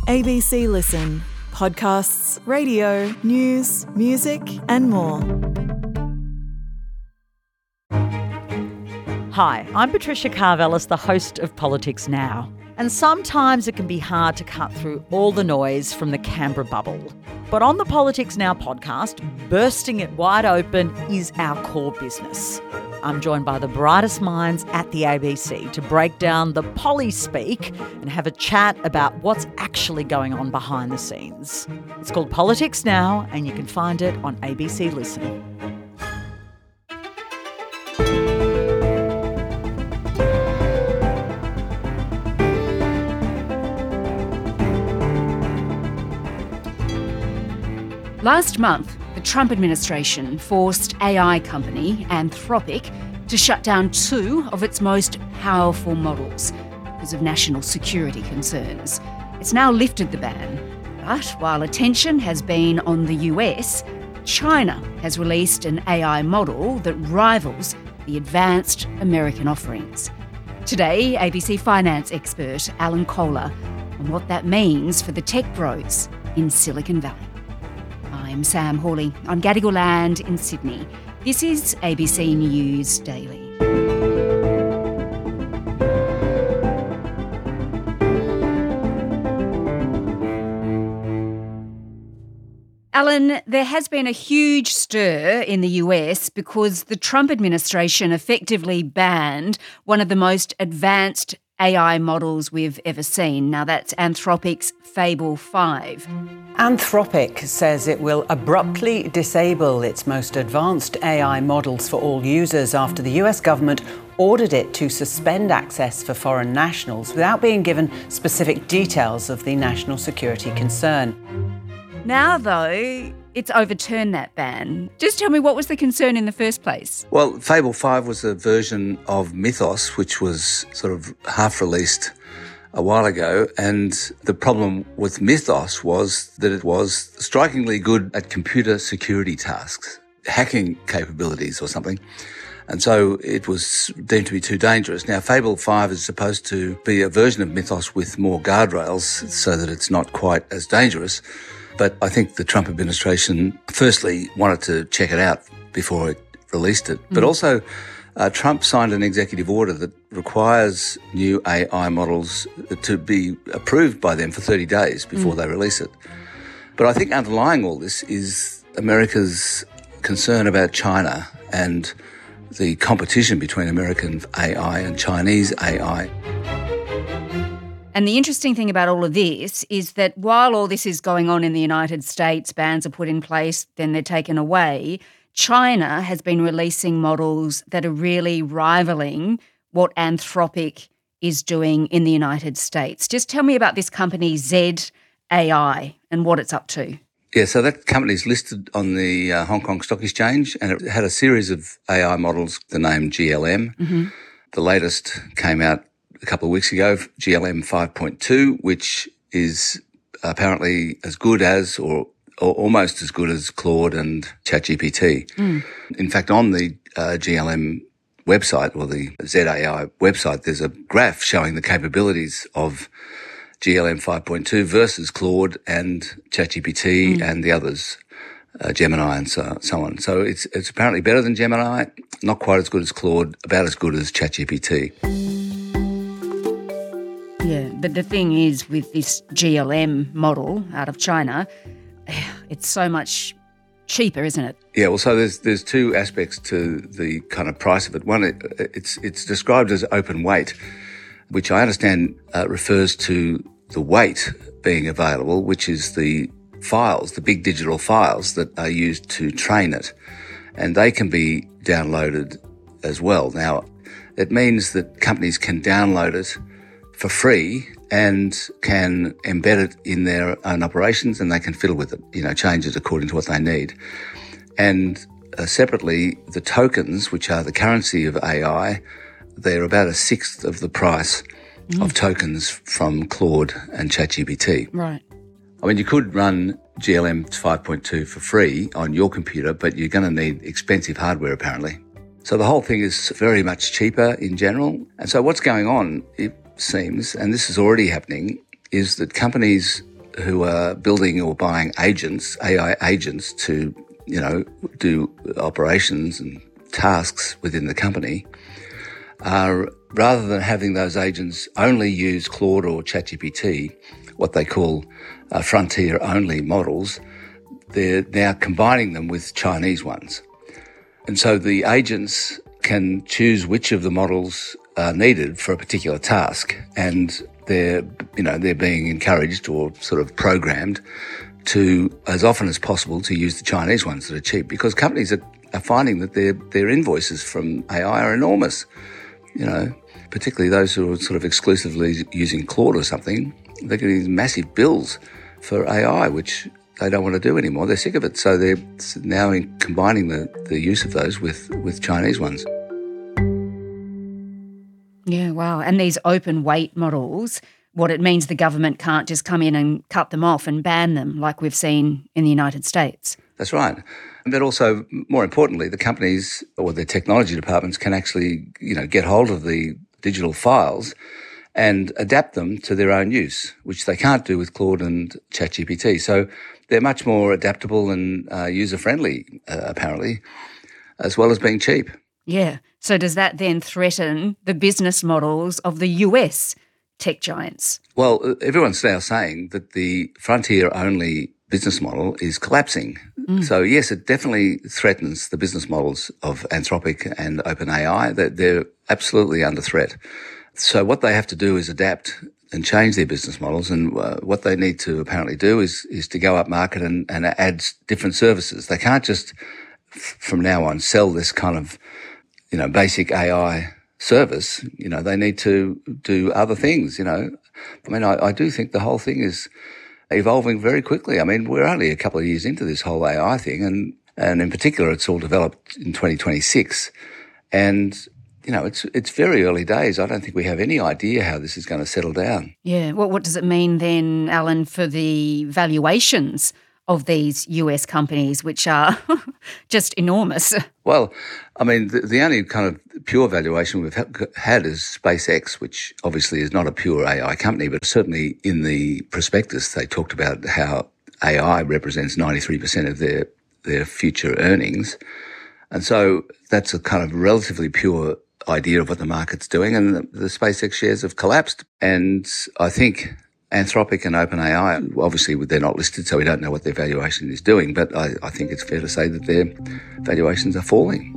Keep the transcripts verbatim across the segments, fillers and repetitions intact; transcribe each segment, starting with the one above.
A B C Listen. Podcasts, radio, news, music and more. Hi, I'm Patricia Karvelis, the host of Politics Now. And sometimes it can be hard to cut through all the noise from the Canberra bubble. But on the Politics Now podcast, bursting it wide open is our core business. I'm joined by the brightest minds at the A B C to break down the Polly speak and have a chat about what's actually going on behind the scenes. It's called Politics Now, and you can find it on A B C Listen. Last month, the Trump administration forced A I company Anthropic to shut down two of its most powerful models because of national security concerns. It's now lifted the ban, but while attention has been on the U S, China has released an A I model that rivals the advanced American offerings. Today, A B C finance expert Alan Kohler on what that means for the tech bros in Silicon Valley. I'm Sam Hawley on Gadigal land in Sydney. This is A B C News Daily. Alan, there has been a huge stir in the U S because the Trump administration effectively banned one of the most advanced A I models we've ever seen. Now, that's Anthropic's Fable five. Anthropic says it will abruptly disable its most advanced A I models for all users after the U S government ordered it to suspend access for foreign nationals without being given specific details of the national security concern. Now, though, it's overturned that ban. Just tell me, what was the concern in the first place? Well, Fable five was a version of Mythos, which was sort of half-released a while ago, and the problem with Mythos was that it was strikingly good at computer security tasks, hacking capabilities or something, and so it was deemed to be too dangerous. Now, Fable five is supposed to be a version of Mythos with more guardrails so that it's not quite as dangerous, but I think the Trump administration firstly wanted to check it out before it released it, but mm. also Uh, Trump signed an executive order that requires new A I models to be approved by them for thirty days before mm. they release it. But I think underlying all this is America's concern about China and the competition between American A I and Chinese A I. And the interesting thing about all of this is that while all this is going on in the United States, bans are put in place, then they're taken away, China has been releasing models that are really rivaling what Anthropic is doing in the United States. Just tell me about this company, Z A I, and what it's up to. Yeah, so that company is listed on the uh, Hong Kong Stock Exchange, and it had a series of A I models, the name G L M. Mm-hmm. The latest came out a couple of weeks ago, G L M five point two, which is apparently as good as or or almost as good as Claude and ChatGPT. Mm. In fact, on the uh, G L M website or the Z A I website, there's a graph showing the capabilities of G L M five point two versus Claude and ChatGPT mm. and the others, uh, Gemini and so, so on. So it's it's apparently better than Gemini, not quite as good as Claude, about as good as ChatGPT. Yeah, but the thing is with this G L M model out of China, it's so much cheaper, isn't it? Yeah, well, so there's there's two aspects to the kind of price of it. One, it, it's it's described as open weight, which I understand uh, refers to the weight being available, which is the files, the big digital files that are used to train it, and they can be downloaded as well. Now, it means that companies can download it for free and can embed it in their own operations, and they can fiddle with it, you know, change it according to what they need. And uh, separately, the tokens, which are the currency of A I, they're about a sixth of the price mm. of tokens from Claude and ChatGPT. Right. I mean, you could run G L M five point two for free on your computer, but you're going to need expensive hardware, apparently. So the whole thing is very much cheaper in general. And so what's going on, it seems, and this is already happening, is that companies who are building or buying agents, A I agents to, you know, do operations and tasks within the company, are rather than having those agents only use Claude or ChatGPT, what they call uh, frontier-only models, they're now combining them with Chinese ones. And so the agents can choose which of the models are needed for a particular task, and they're, you know, they're being encouraged or sort of programmed to, as often as possible, to use the Chinese ones that are cheap, because companies are, are finding that their their invoices from A I are enormous. You know, particularly those who are sort of exclusively using Claude or something, they're getting these massive bills for A I, which they don't want to do anymore. They're sick of it. So they're now in combining the, the use of those with, with Chinese ones. Yeah, wow. And these open weight models, what it means the government can't just come in and cut them off and ban them like we've seen in the United States. That's right. But also, more importantly, the companies or their technology departments can actually, you know, get hold of the digital files and adapt them to their own use, which they can't do with Claude and ChatGPT. So they're much more adaptable and uh, user-friendly, uh, apparently, as well as being cheap. Yeah. So does that then threaten the business models of the U S tech giants? Well, everyone's now saying that the frontier-only business model is collapsing. Mm. So, yes, it definitely threatens the business models of Anthropic and OpenAI. They're, they're absolutely under threat. So what they have to do is adapt and change their business models. And uh, what they need to apparently do is is to go up market and, and add different services. They can't just, f- from now on, sell this kind of, you know, basic A I service. You know, they need to do other things, you know. I mean, I, I do think the whole thing is evolving very quickly. I mean, we're only a couple of years into this whole A I thing, and, and in particular, it's all developed in twenty twenty-six. And, you know, it's it's very early days. I don't think we have any idea how this is going to settle down. Yeah. Well, what does it mean then, Alan, for the valuations of these U S companies, which are just enormous? Well, I mean, the, the only kind of pure valuation we've ha- had is SpaceX, which obviously is not a pure A I company, but certainly in the prospectus they talked about how A I represents ninety-three percent of their, their future earnings. And so that's a kind of relatively pure idea of what the market's doing, and the, the SpaceX shares have collapsed. And I think Anthropic and OpenAI, obviously they're not listed, so we don't know what their valuation is doing, but I, I think it's fair to say that their valuations are falling.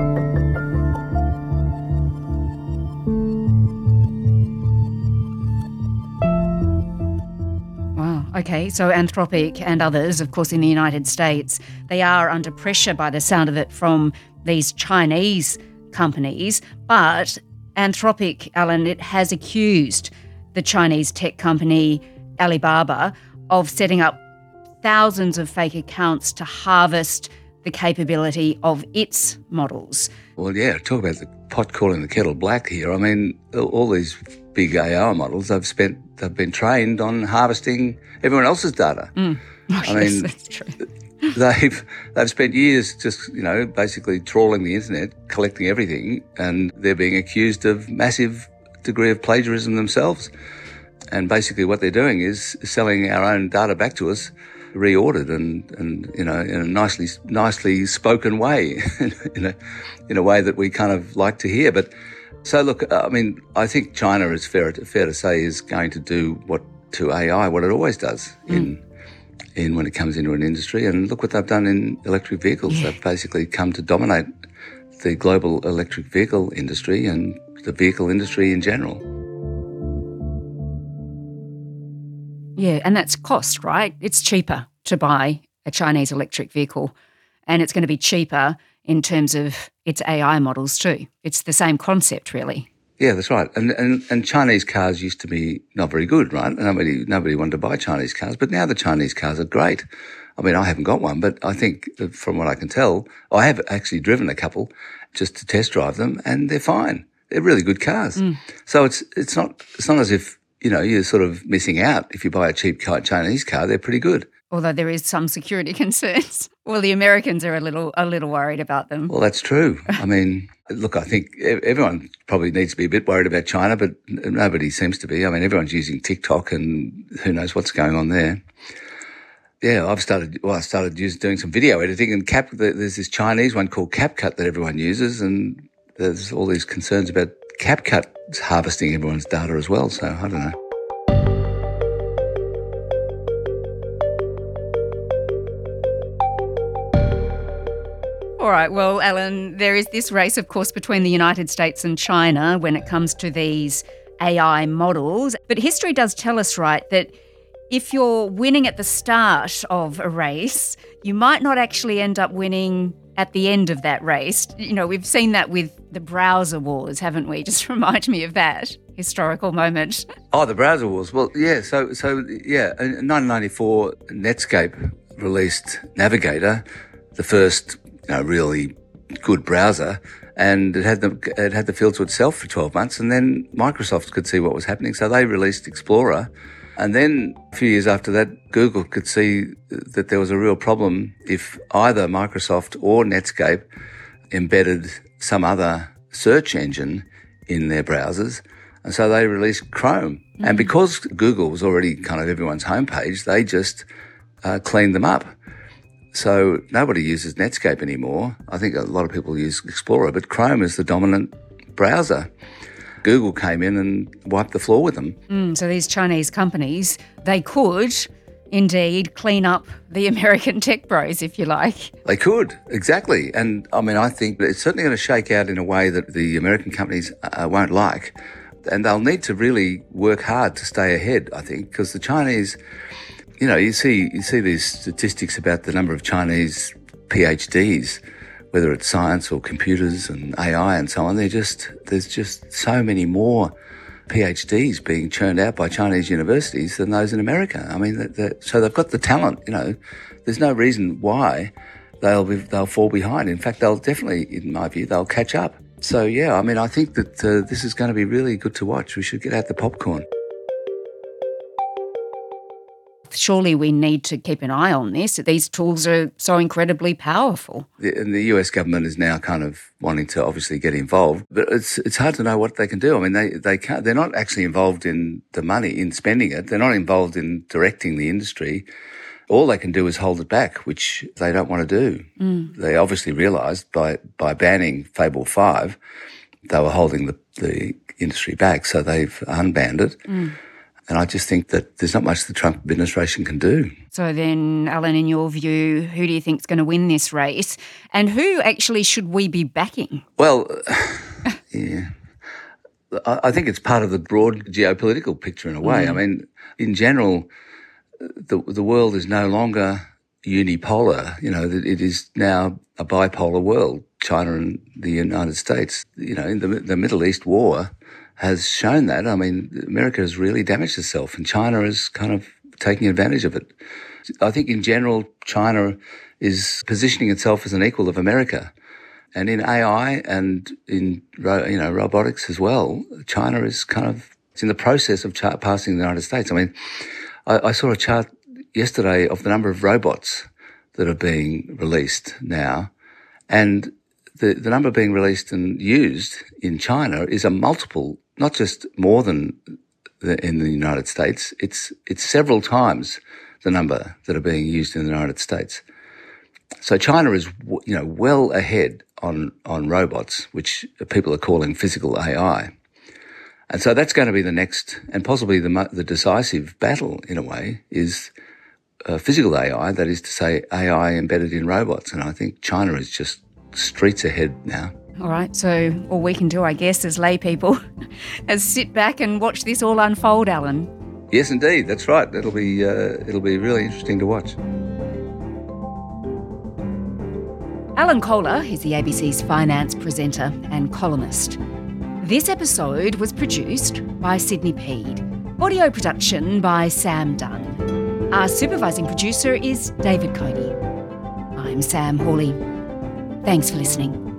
Wow. Okay, so Anthropic and others, of course, in the United States, they are under pressure by the sound of it from these Chinese companies, but Anthropic, Alan, it has accused the Chinese tech company Alibaba of setting up thousands of fake accounts to harvest the capability of its models. Well, yeah, talk about the pot calling the kettle black here. I mean, all these big A I models, they've spent, they've been trained on harvesting everyone else's data. Mm. Oh, I yes, mean, that's true. They've they've spent years just, you know, basically trawling the internet, collecting everything, and they're being accused of massive degree of plagiarism themselves. And basically what they're doing is selling our own data back to us, reordered and, and you know, in a nicely nicely spoken way, in a in a way that we kind of like to hear. But so look, I mean, I think China is fair to, fair to say is going to do what to A I what it always does mm. in in when it comes into an industry. And look what they've done in electric vehicles. Yeah. They've basically come to dominate the global electric vehicle industry and the vehicle industry in general. Yeah, and that's cost, right? It's cheaper to buy a Chinese electric vehicle, and it's going to be cheaper in terms of its A I models too. It's the same concept, really. Yeah, that's right. And, and and Chinese cars used to be not very good, right? Nobody nobody wanted to buy Chinese cars, but now the Chinese cars are great. I mean, I haven't got one, but I think from what I can tell, I have actually driven a couple just to test drive them, and they're fine. They're really good cars. Mm. So it's it's not it's not as if, you know, you're sort of missing out if you buy a cheap car, Chinese car. They're pretty good. although there is some security concerns. Well, the Americans are a little a little worried about them. Well, that's true. I mean, look, I think everyone probably needs to be a bit worried about China, but nobody seems to be. I mean, everyone's using TikTok and who knows what's going on there. Yeah, I've started, well, I started using, doing some video editing, and Cap, there's this Chinese one called CapCut that everyone uses, and there's all these concerns about CapCut harvesting everyone's data as well, so I don't know. All right, well, Alan, there is this race, of course, between the United States and China when it comes to these A I models. But history does tell us, right, that if you're winning at the start of a race, you might not actually end up winning at the end of that race. You know, we've seen that with the browser wars, haven't we? Just remind me of that historical moment. Oh, the browser wars. Well, yeah, so, so yeah, in nineteen ninety-four, Netscape released Navigator, the first you know, really good browser, and it had the it had the field to itself for twelve months, and then Microsoft could see what was happening, so they released Explorer. And then a few years after that, Google could see that there was a real problem if either Microsoft or Netscape embedded some other search engine in their browsers. And so they released Chrome. Mm-hmm. And because Google was already kind of everyone's homepage, they just uh, cleaned them up. So nobody uses Netscape anymore. I think a lot of people use Explorer, but Chrome is the dominant browser. Google came in and wiped the floor with them. Mm, so these Chinese companies, they could indeed clean up the American tech bros, if you like. They could, exactly. And I mean, I think it's certainly going to shake out in a way that the American companies uh, won't like. And they'll need to really work hard to stay ahead, I think, because the Chinese, you know, you see, you see these statistics about the number of Chinese PhDs, whether it's science or computers and A I and so on. They're just, there's just so many more PhDs being churned out by Chinese universities than those in America. I mean, they're, they're, so they've got the talent, you know. There's no reason why they'll be, they'll fall behind. In fact, they'll definitely, in my view, they'll catch up. So, yeah, I mean, I think that uh, this is going to be really good to watch. We should get out the popcorn. Surely we need to keep an eye on this. These tools are so incredibly powerful. And the U S government is now kind of wanting to obviously get involved, but it's it's hard to know what they can do. I mean, they they can't. They're not actually involved in the money, in spending it. They're not involved in directing the industry. All they can do is hold it back, which they don't want to do. Mm. They obviously realised by by banning Fable five, they were holding the the industry back, so they've unbanned it. Mm. And I just think that there's not much the Trump administration can do. So then, Alan, in your view, who do you think is going to win this race? And who actually should we be backing? Well, yeah, I think it's part of the broad geopolitical picture in a way. Mm. I mean, in general, the the world is no longer unipolar. You know, it is now a bipolar world, China and the United States. You know, in the, the Middle East war has shown that. I mean, America has really damaged itself and China is kind of taking advantage of it. I think in general, China is positioning itself as an equal of America. And in A I and in, you know, robotics as well, China is kind of, it's in the process of chart passing the United States. I mean, I, I saw a chart yesterday of the number of robots that are being released now. And the, the number being released and used in China is a multiple, not just more than the, in the United States. It's, it's several times the number that are being used in the United States. So China is, you know, well ahead on, on robots, which people are calling physical A I. And so that's going to be the next and possibly the, the decisive battle in a way is uh, physical A I, that is to say A I embedded in robots. And I think China is just streets ahead now. All right, so all we can do, I guess, as lay people, is sit back and watch this all unfold, Alan. Yes, indeed, that's right. It'll be uh, it'll be really interesting to watch. Alan Kohler is the A B C's finance presenter and columnist. This episode was produced by Sydney Peed. Audio production by Sam Dunn. Our supervising producer is David Cody. I'm Sam Hawley. Thanks for listening.